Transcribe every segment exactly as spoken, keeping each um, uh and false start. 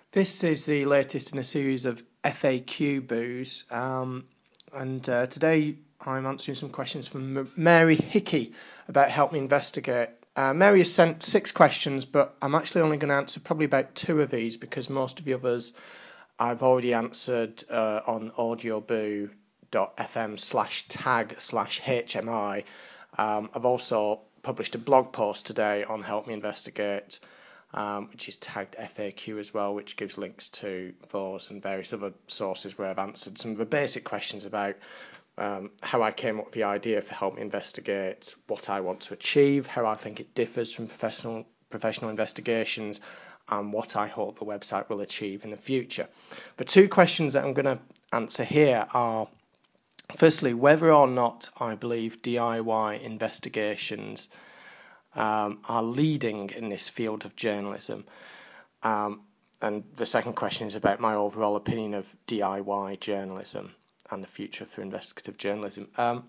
This is the latest in a series of F A Q boos, um, and uh, today I'm answering some questions from M- Mary Hickey about Help Me Investigate. Uh, Mary has sent six questions, but I'm actually only going to answer probably about two of these because most of the others I've already answered uh, on audioboo.fm slash tag slash HMI. Um, I've also published a blog post today on Help Me Investigate, Um, which is tagged F A Q as well, which gives links to those and various other sources where I've answered some of the basic questions about um, how I came up with the idea for Help Me Investigate, what I want to achieve, how I think it differs from professional professional investigations, and what I hope the website will achieve in the future. The two questions that I'm going to answer here are, firstly, whether or not I believe D I Y investigations Um, are leading in this field of journalism. Um, and the second question is about my overall opinion of D I Y journalism and the future for investigative journalism. Um,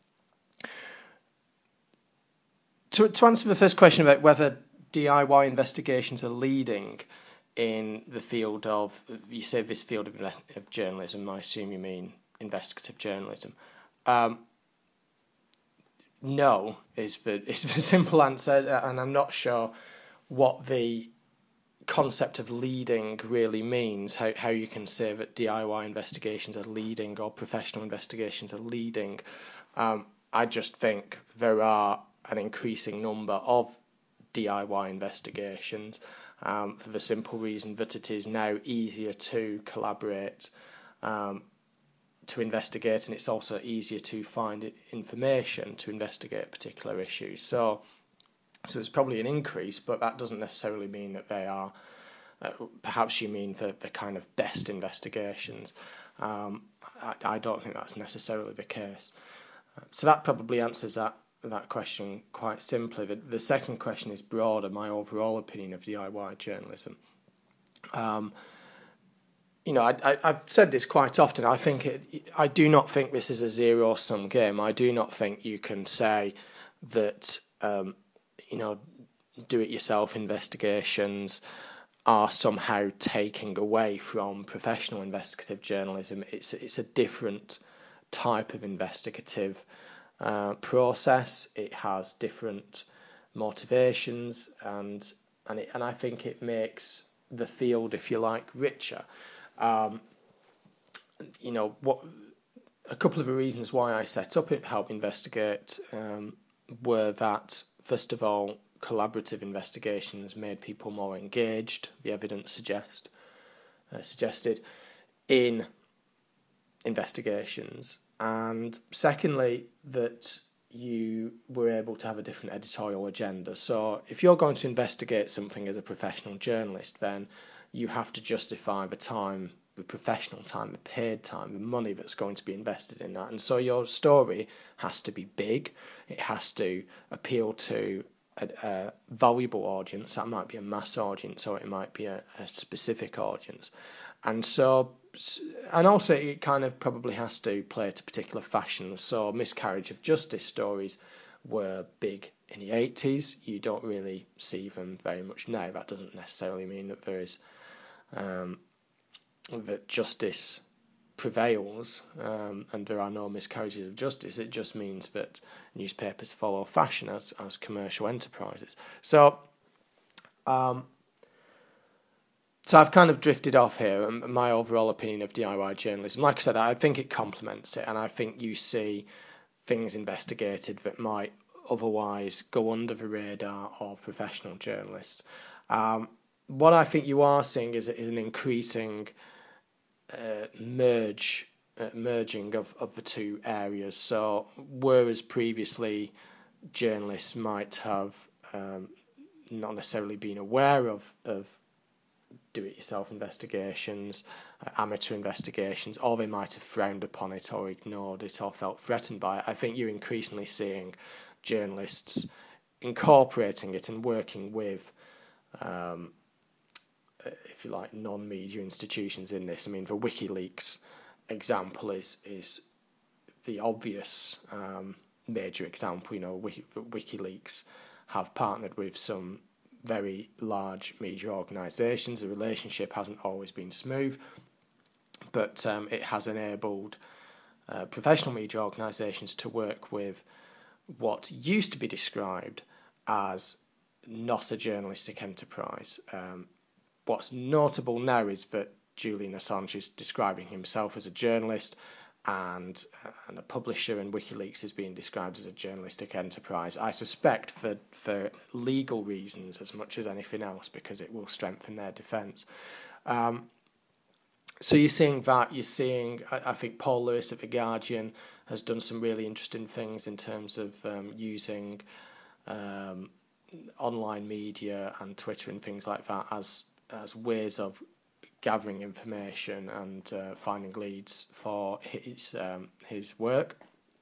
to, to answer the first question about whether D I Y investigations are leading in the field of, you say this field of, of journalism, I assume you mean investigative journalism. Um, No is the is the simple answer, and I'm not sure what the concept of leading really means. How how you can say that D I Y investigations are leading or professional investigations are leading. Um, I just think there are an increasing number of D I Y investigations um, for the simple reason that it is now easier to collaborate. Um, to investigate, and it's also easier to find information to investigate particular issues. So, so it's probably an increase, but that doesn't necessarily mean that they are. Uh, perhaps you mean the the kind of best investigations. Um, I, I don't think that's necessarily the case. So that probably answers that that question quite simply. The, the second question is broader. My overall opinion of D I Y journalism. Um, You know, I, I, I've said this quite often. I think it, I do not think this is a zero-sum game. I do not think you can say that, um, you know, do-it-yourself investigations are somehow taking away from professional investigative journalism. It's it's a different type of investigative uh, process. It has different motivations, and and it, and I think it makes the field, if you like, richer. Um, you know, what a couple of the reasons why I set up it, Help Investigate, um, were that, first of all, collaborative investigations made people more engaged, the evidence suggest, uh, suggested, in investigations. And secondly, that you were able to have a different editorial agenda. So if you're going to investigate something as a professional journalist, then you have to justify the time, the professional time, the paid time, the money that's going to be invested in that. And so your story has to be big. It has to appeal to a, a valuable audience. That might be a mass audience, or it might be a, a specific audience. And so, and also it kind of probably has to play to particular fashion. So miscarriage of justice stories were big in the eighties. You don't really see them very much now. That doesn't necessarily mean that there is um, that justice prevails um, and there are no miscarriages of justice. It just means that newspapers follow fashion as as commercial enterprises. So. Um, So I've kind of drifted off here, and my overall opinion of D I Y journalism, like I said, I think it complements it, and I think you see things investigated that might otherwise go under the radar of professional journalists. Um, what I think you are seeing is, is an increasing uh, merge, uh, merging of, of the two areas. So whereas previously journalists might have um, not necessarily been aware of, of do-it-yourself investigations, uh, amateur investigations, or they might have frowned upon it or ignored it or felt threatened by it. I think you're increasingly seeing journalists incorporating it and working with, um, if you like, non-media institutions in this. I mean, the WikiLeaks example is is the obvious um, major example. You know, Wiki, WikiLeaks have partnered with some very large media organisations. The relationship hasn't always been smooth, but um, it has enabled uh, professional media organisations to work with what used to be described as not a journalistic enterprise. Um, what's notable now is that Julian Assange is describing himself as a journalist, and and a publisher, and WikiLeaks is being described as a journalistic enterprise. I suspect for for legal reasons as much as anything else, because it will strengthen their defence. Um, so you're seeing that. You're seeing, I, I think Paul Lewis at The Guardian has done some really interesting things in terms of um, using um, online media and Twitter and things like that as as ways of gathering information and uh, finding leads for his um, his work.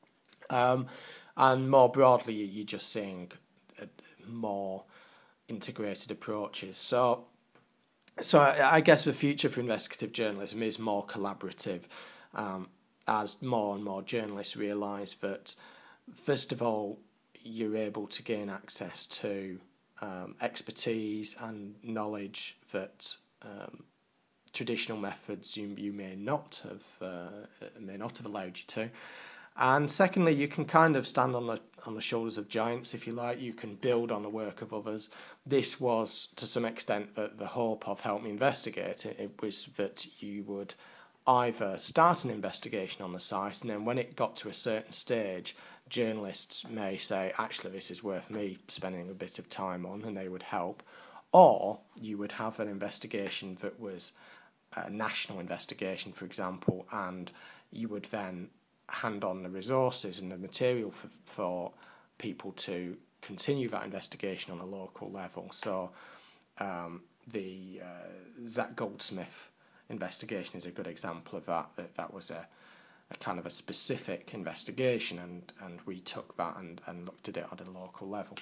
Um, and more broadly, you're just seeing uh, more integrated approaches. So, so I, I guess the future for investigative journalism is more collaborative, um, as more and more journalists realise that, first of all, you're able to gain access to um, expertise and knowledge that um, traditional methods you you may not have uh, may not have allowed you to, and secondly, you can kind of stand on the on the shoulders of giants, if you like. You can build on the work of others. This was to some extent the the hope of Help Me Investigate. It, it was that you would either start an investigation on the site, and then when it got to a certain stage, journalists may say, actually, this is worth me spending a bit of time on, and they would help, or you would have an investigation that was a national investigation, for example, and you would then hand on the resources and the material for, for people to continue that investigation on a local level. So um, the uh, Zach Goldsmith investigation is a good example of that. That, that was a, a kind of a specific investigation, and, and we took that and, and looked at it at a local level.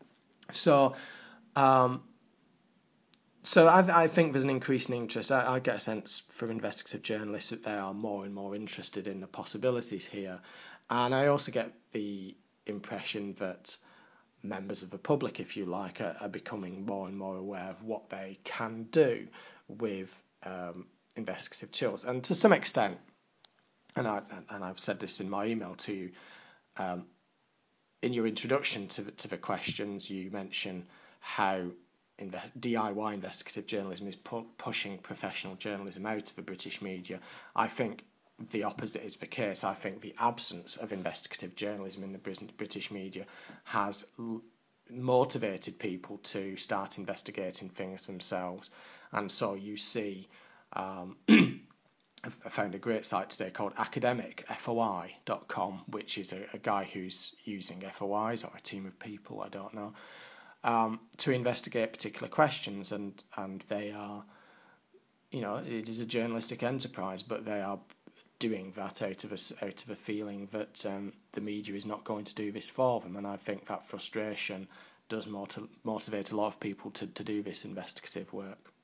So um, So I, I think there's an increasing interest. I, I get a sense from investigative journalists that they are more and more interested in the possibilities here. And I also get the impression that members of the public, if you like, are, are becoming more and more aware of what they can do with um, investigative tools. And to some extent, and, I, and I've said this in my email to you, um, in your introduction to, to the questions, you mention how D I Y investigative journalism is pu- pushing professional journalism out of the British media. I think the opposite is the case. I think the absence of investigative journalism in the British media has l- motivated people to start investigating things themselves. And so you see, um, I found a great site today called academic F O I dot com, which is a, a guy who's using F O Is, or a team of people, I don't know, Um, to investigate particular questions, and, and they are, you know, it is a journalistic enterprise, but they are doing that out of a, out of a feeling that um, the media is not going to do this for them, and I think that frustration does mot- motivate a lot of people to, to do this investigative work.